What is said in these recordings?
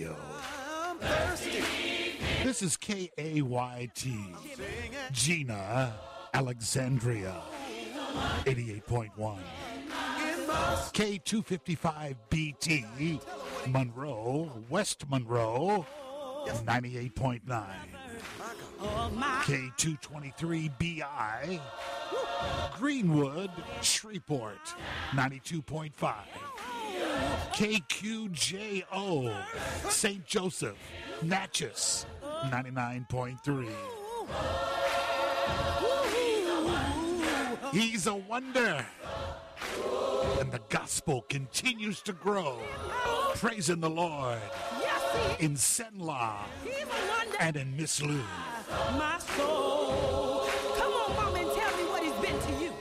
Radio. This is KAYT, Gina, Alexandria, 88.1. K255BT, Monroe, West Monroe, 98.9. K223BI, Greenwood, Shreveport, 92.5. KQJO, St. Joseph, Natchez, 99.3. He's a wonder, and the gospel continues to grow. Praising the Lord in Senla and in Miss Lou. My soul. Come on, Mama, and tell me what he's been to you.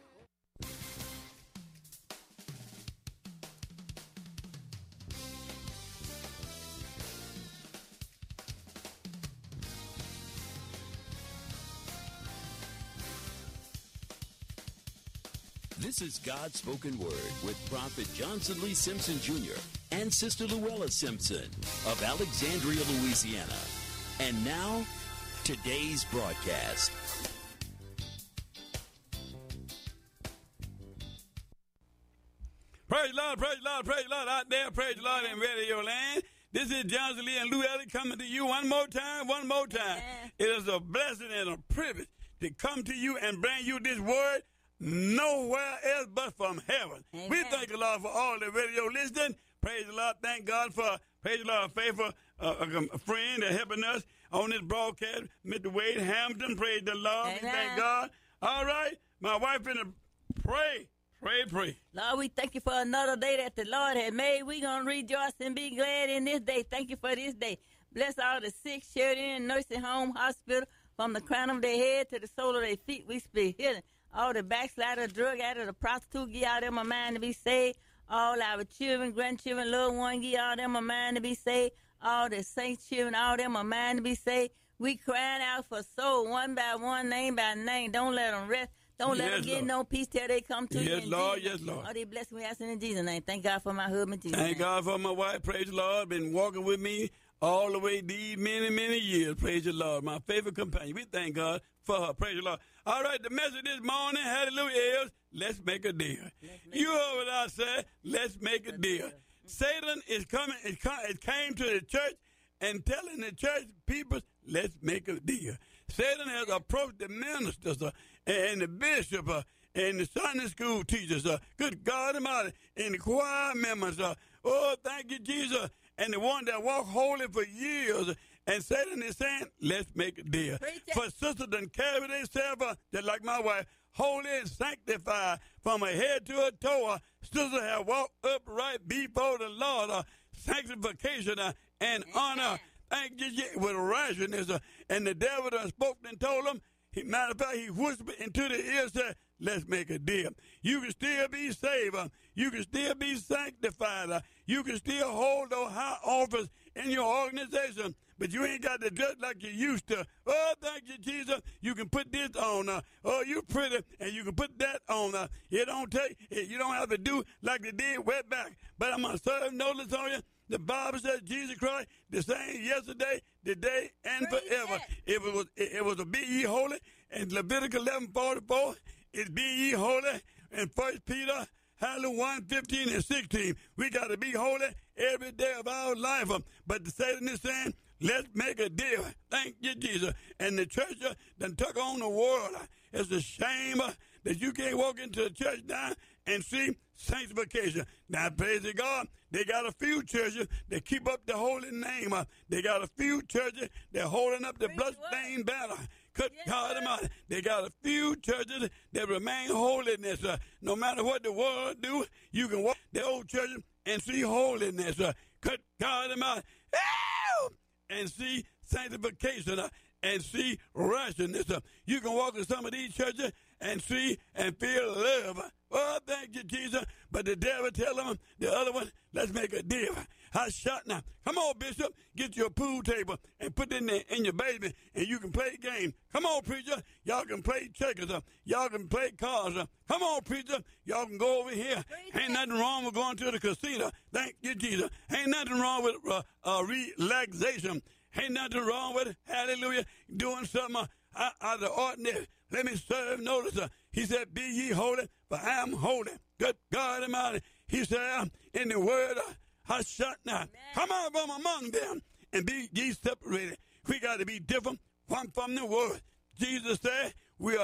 This is God's Spoken Word with Prophet Johnson Lee Simpson Jr. and Sister Luella Simpson of Alexandria, Louisiana. And now, today's broadcast. Praise the Lord, praise the Lord, praise the Lord out there, praise the Lord in radio land. This is Johnson Lee and Luella coming to you one more time. It is a blessing and a privilege to come to you and bring you this word nowhere else but from heaven. Amen. We thank the Lord for all the radio listening. Praise the Lord. Thank God for, praise the Lord, a faithful friend that helping us on this broadcast, Mr. Wade Hampton. Praise the Lord. Amen. We thank God. All right. My wife finna pray. Pray. Lord, we thank you for another day that the Lord had made. We're going to rejoice and be glad in this day. Thank you for this day. Bless all the sick, sheltered in, nursing home, hospital, from the crown of their head to the sole of their feet. We speak healing. All the backslider, drug addict, the prostitute, give all them a mind to be saved. All our children, grandchildren, loved ones, give all them a mind to be saved. All the saints children, all them a mind to be saved. We crying out for soul, one by one, name by name. Don't let them rest. Don't let them get no peace till they come to you. Yes, Lord. Yes, Lord. All these blessings we ask in Jesus' name. Thank God for my husband, Jesus. Thank God for my wife. Praise the Lord. Been walking with me all the way these many years. Praise the Lord. My favorite companion. We thank God for her. Praise the Lord. All right, the message this morning, hallelujah, is let's make a deal. You heard what I said. Let's make a deal. Satan is coming. It came to the church and telling the church people, let's make a deal. Satan has approached the ministers and the bishop and the Sunday school teachers. Good God Almighty. And the choir members. Oh, thank you, Jesus. And the one that walked holy for years. And Satan is saying, let's make a deal. For sisters done carry themselves, just like my wife, holy and sanctified from her head to her toe. Sisters have walked upright before the Lord. Sanctification and honor. Thank you, with righteousness. And the devil done spoke and told them, matter of fact, he whispered into the ear, said, let's make a deal. You can still be saved. You can still be sanctified. You can still hold those high office in your organization. But you ain't got to dress like you used to. Oh, thank you, Jesus. You can put this on. Oh, you pretty, and you can put that on. You don't have to do like they did way back. But I'm going to serve notice on you. The Bible says Jesus Christ, the same yesterday, today, and forever. It was a be ye holy. And Leviticus 11:44, it's be ye holy. And 1 Peter, hallelujah, 1:15 and 16. We got to be holy every day of our life. But the Satan is saying, let's make a deal. Thank you, Jesus. And the church done took on the world. It's a shame that you can't walk into the church now and see sanctification. Now, praise God, they got a few churches that keep up the holy name. They got a few churches that holding up the bloodstained banner. Good God Almighty. They got a few churches that remain holiness. No matter what the world do, you can walk the old churches and see holiness. Good God Almighty. And see sanctification and see righteousness. You can walk in some of these churches and see and feel love. Oh, thank you, Jesus. But the devil tell them, the other one, let's make a deal. I shot now. Come on, Bishop, get your pool table and put it in your basement, and you can play games. Come on, preacher. Y'all can play checkers. Y'all can play cards. Come on, preacher. Y'all can go over here. Ain't nothing wrong with going to the casino. Thank you, Jesus. Ain't nothing wrong with relaxation. Ain't nothing wrong with, hallelujah, doing something out of the ordinary. Let me serve notice. He said, be ye holy, for I am holy. Good God Almighty. He said, in the word, I shut now. Come out from among them and be ye separated. We got to be different from the world. Jesus said, we're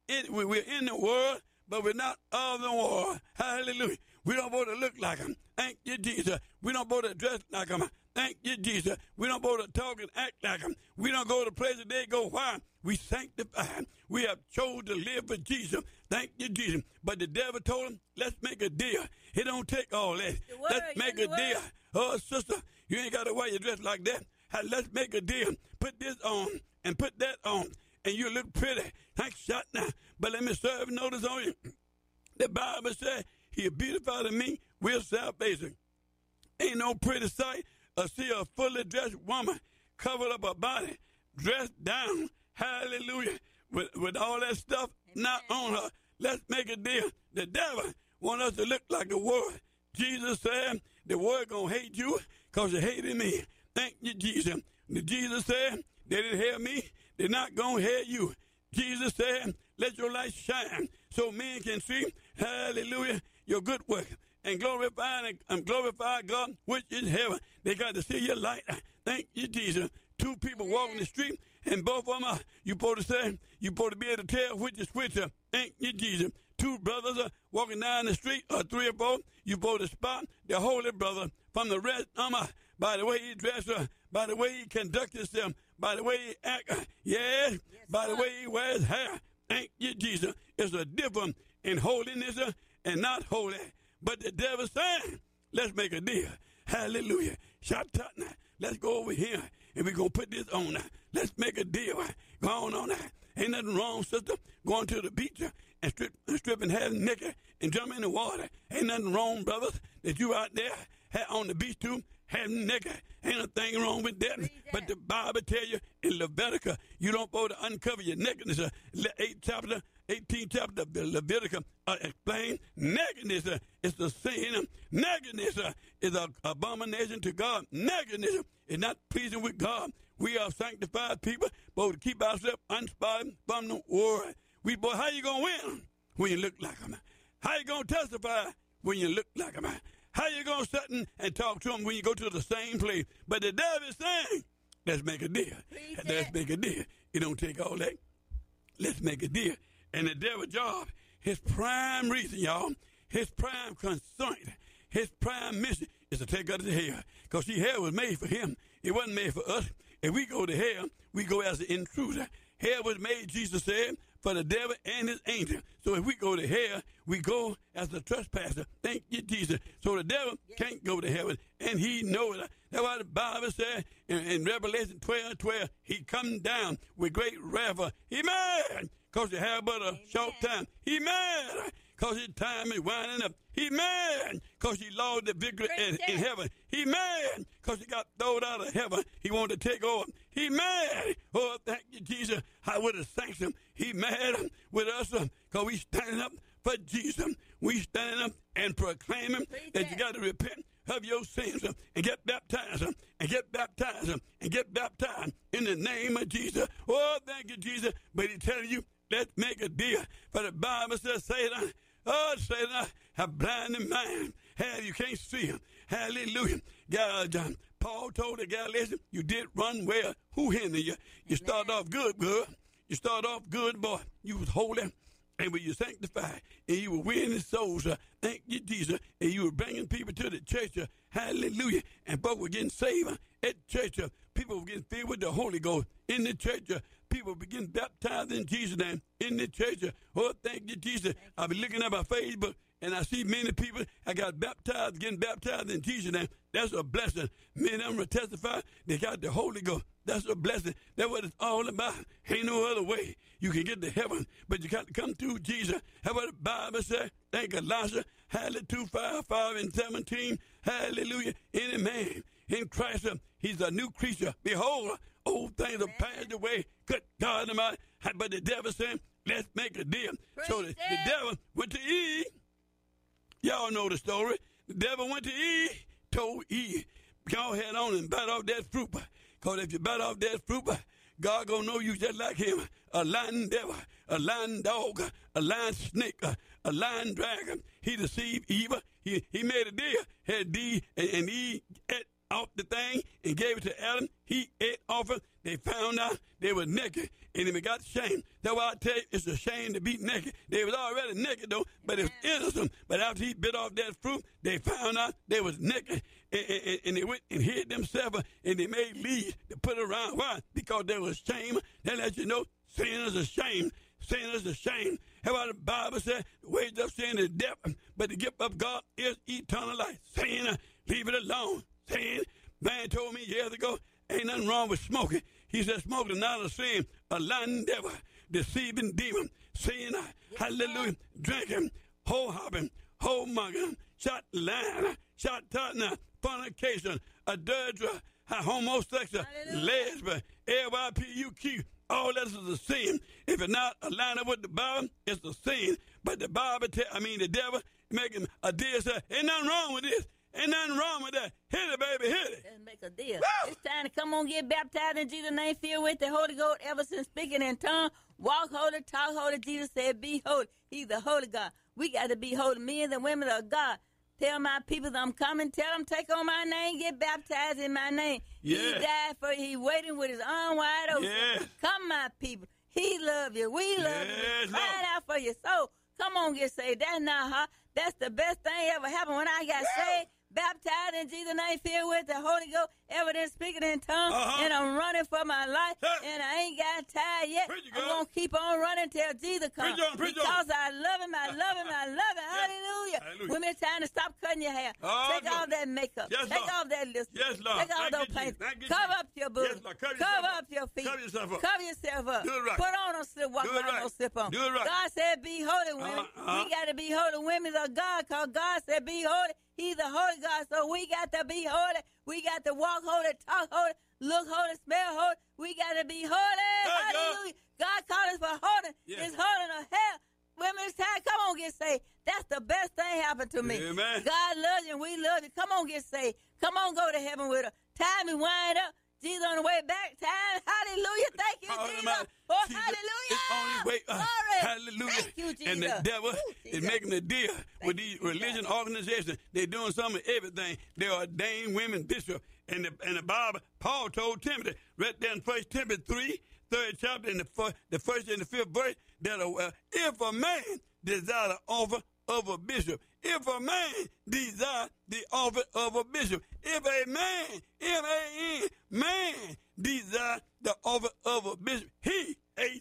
in the world, but we're not of the world. Hallelujah. We don't want to look like them. Thank you, Jesus. We don't want to dress like them. Thank you, Jesus. We don't want to talk and act like them. We don't go to places they go. Why? We sanctify. We have chosen to live for Jesus. Thank you, Jesus. But the devil told him, let's make a deal. It don't take all that. Let's make a deal. Oh, sister, you ain't got to wear your dress like that. Let's make a deal. Put this on and put that on, and you look pretty. Thanks, shot now. But let me serve notice on you. The Bible said, He beautified me with salvation. Ain't no pretty sight or see a fully dressed woman covered up her body, dressed down, hallelujah, with all that stuff not on her. Let's make a deal. The devil want us to look like the world. Jesus said, the world going to hate you because you hated me. Thank you, Jesus. Jesus said, they didn't hear me, they're not going to hear you. Jesus said, let your light shine so men can see, hallelujah, your good work. And glorify God which is heaven. They got to see your light. Thank you, Jesus. Two people walking the street, and both of them you supposed to say, you supposed to be able to tell which is which. Thank you, Jesus. Two brothers are walking down the street, or three or four, you supposed to spot the holy brother from the rest of them by the way he dressed, by the way he conducts himself, by the way he acts, yes, by the way he wears hair. Thank you, Jesus. It's a difference in holiness and not holy. But the devil said, let's make a deal. Hallelujah. Shout out now. Let's go over here and we're going to put this on now. Let's make a deal. Go on now. Ain't nothing wrong, sister, going to the beach and stripping half naked and jumping in the water. Ain't nothing wrong, brothers, that you out there on the beach too, having naked. Ain't a thing wrong with that. But the Bible tell you in Leviticus, you don't supposed to uncover your nakedness. 18th chapter of Leviticus explain nakedness is the sin. Nakedness is an abomination to God. Nakedness is not pleasing with God. We are sanctified people, but to keep ourselves unspotted from the world. How you going to win when you look like them? How you going to testify when you look like them? How you going to sit and talk to them when you go to the same place? But the devil is saying, let's make a deal. Let's make a deal. It don't take all that. Let's make a deal. And the devil's job, his prime reason, y'all, his prime concern, his prime mission is to take us to hell. Because see, hell was made for him. It wasn't made for us. If we go to hell, we go as an intruder. Hell was made, Jesus said, for the devil and his angel. So if we go to hell, we go as a trespasser. Thank you, Jesus. So the devil can't go to heaven, and he knows it. That's why the Bible said in Revelation 12:12, he come down with great wrath. He mad because he have but a short time. He mad because his time is winding up. He mad because he lost the victory in heaven. He mad because he got thrown out of heaven. He wanted to take over. He mad. Oh, thank you, Jesus. I would have thanked him. He mad with us because we standing up for Jesus. We standing up and proclaiming that you got to repent of your sins and get baptized and get baptized and get baptized in the name of Jesus. Oh, thank you, Jesus. But he's telling you, let's make a deal. For the Bible says, Satan, have blinded mind. Hell, you can't see him. Hallelujah. God, Paul told the Galatians, you did run well. Who hindered you? You start off good, girl. You start off good, boy. You was holy. And when you sanctified, and you were winning souls, thank you, Jesus, and you were bringing people to the church, hallelujah, and folks were getting saved at church, people were getting filled with the Holy Ghost in the church, people were getting baptized in Jesus' name in the church. Oh, thank you, Jesus. I've been looking at my Facebook, and I see many people I got baptized, getting baptized in Jesus' name. That's a blessing. Many of them will testify they got the Holy Ghost. That's a blessing. That's what it's all about. Ain't no other way you can get to heaven, but you got to come through Jesus. That's what the Bible says. Thank Colossians, hallelujah, 2:5-17. Hallelujah. Any man in Christ, he's a new creature. Behold, old things are passed away. Good God Almighty. But the devil said, let's make a deal. So the devil went to Eve. Y'all know the story. The devil went to Eve, told Eve, go ahead on and bite off that fruit. Because if you bite off that fruit, God gonna know you just like him. A lying devil, a lying dog, a lying snake, a lying dragon. He deceived Eve. He made a deal. Had D and Eve ate off the thing and gave it to Adam. He ate off it. They found out they were naked and they got shamed. That's why I tell you, it's a shame to be naked. They was already naked though, but it was innocent. But after he bit off that fruit, they found out they was naked and they went and hid themselves and they made leaves to put around. Why? Because there was shame. They let you know sin is a shame. Sin is a shame. That's why the Bible said the wages of sin is death, but the gift of God is eternal life. Sin, leave it alone. Sin, man told me years ago, ain't nothing wrong with smoking. He said smoking is not a sin, a lying devil, deceiving demon, sin, hallelujah, drinking, whole hopping, whole mugging, shot lying, shot talking, fornication, adultery, homosexual, lesbian, LYPUQ. All that is a sin. If it's not aligned up with the Bible, it's a sin. But the Bible, the devil making a deal, say, ain't nothing wrong with this. Ain't nothing wrong with that. Hit it, baby, hit it. Let's make a deal. Woo! It's time to come on, get baptized in Jesus' name, filled with the Holy Ghost, ever since speaking in tongues. Walk holy, talk holy. Jesus said, be holy. He's the holy God. We got to be holy, men and women of God. Tell my people that I'm coming. Tell them, take on my name, get baptized in my name. Yeah. He died for you. He waiting with his arm wide open. Yeah. Come, my people. He love you. We love you. Crying out for your soul. Come on, get saved. That's not hard. That's the best thing ever happened when I got saved. Baptized in Jesus' name, filled with the Holy Ghost, evidence speaking in tongues, and I'm running for my life, and I ain't got tired yet. I'm going to keep on running till Jesus comes. Because I love him, I love him, I love him. Hallelujah. Women, it's time to stop cutting your hair. Take off that makeup. Take off that lipstick. Take off those paints. Cover up your booty. Cover up your feet. Cover yourself up. Cover yourself up. Put on a slip, walk around no slip on. God said be holy, women. We got to be holy women of God, because God said be holy. He's the Holy God, so we got to be holy. We got to walk holy, talk holy, look holy, smell holy. We got to be holy. Hallelujah. God called us for holy. Yeah. It's holy to hell. Women, it's time. Come on, get saved. That's the best thing happened to me. Amen. God loves you, and we love you. Come on, get saved. Come on, go to heaven with us. Time to wind up. Jesus on the way back. Time. Hallelujah. Thank you, Jesus. Oh, Jesus hallelujah. is on his way up. Hallelujah. Thank you, Jesus. And the devil is making a deal with these religion organizations. They're doing some of everything. They ordain women bishop. And the Bible, Paul told Timothy, right there in 1 Timothy 3, 3rd chapter, in the first and the 5th verse, that if a man desire the offer of a bishop, if a man desire the offer of a bishop, if a man, M-A-N, man desire the offer of a bishop, he,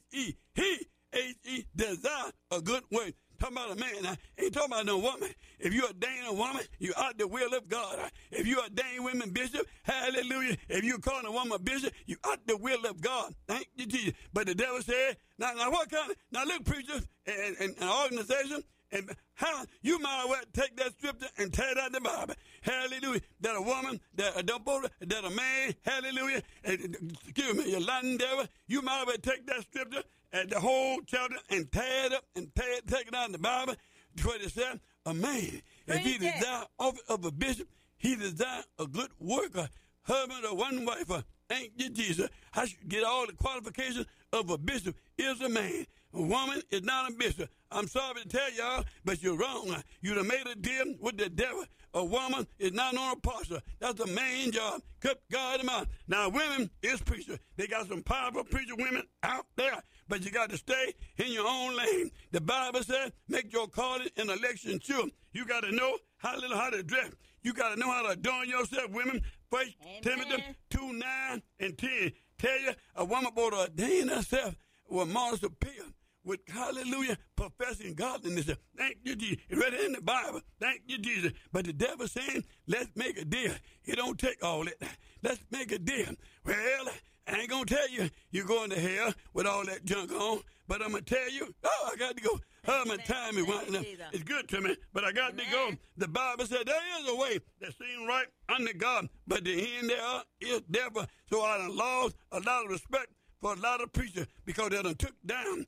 H-E, desire a good work. Talking about a man, I ain't talking about no woman. If you ordain a woman, you out the will of God. If you ordain women bishop, hallelujah. If you call a woman bishop, you out the will of God. Thank you, Jesus. But the devil said, now what kind of, now look, preachers and organization, and how you might as well take that scripture and tear it out the Bible. Hallelujah. That a woman, that a man, hallelujah. Excuse me, you lying devil. You might as well take that scripture and the whole chapter and tear it up and take it out of the Bible. What it said, a man, if he desire office of a bishop, he desire a good worker, husband or one wife. Thank you, Jesus. I should get all the qualifications of a bishop is a man. A woman is not a bishop. I'm sorry to tell y'all, but you're wrong. You done made a deal with the devil. A woman is not on a apostle. That's the main job. Cut God them out. Now, women is preachers. They got some powerful preacher women out there, but you got to stay in your own lane. The Bible says, make your calling and election sure. You got to know how to dress. You got to know how to adorn yourself, women. 1 Timothy 2, 9, and 10. Tell you, a woman ought to ordain herself with moral superior. with, hallelujah, professing godliness. Thank you, Jesus. It's right in the Bible. Thank you, Jesus. But the devil saying, let's make a deal. It don't take all that. Let's make a deal. Well, I ain't going to tell you you're going to hell with all that junk on, but I'm going to tell you, I got to go. My time is winding up. It's good to me, but I got to go. The Bible said there is a way that seems right unto God, but the end thereof is devil. So I done lost a lot of respect for a lot of preachers because they done turned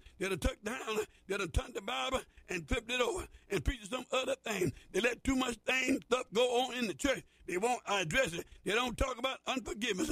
the Bible and flipped it over and preached some other thing. They let too much stuff go on in the church. They won't address it. They don't talk about unforgiveness.